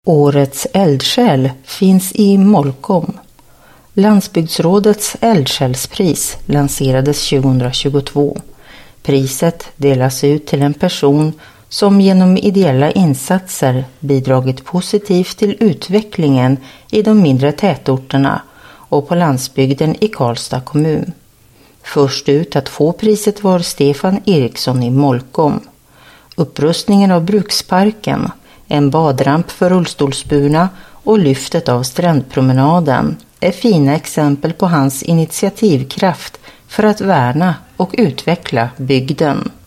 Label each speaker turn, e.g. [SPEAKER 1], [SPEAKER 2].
[SPEAKER 1] Årets eldsjäl finns i Molkom. Landsbygdsrådets eldsjälspris lanserades 2022. Priset delas ut till en person som genom ideella insatser bidragit positivt till utvecklingen i de mindre tätorterna och på landsbygden i Karlstad kommun. Först ut att få priset var Stefan Eriksson i Molkom. Upprustningen av bruksparken, en badramp för rullstolsburna och lyftet av strändpromenaden är fina exempel på hans initiativkraft för att värna och utveckla bygden.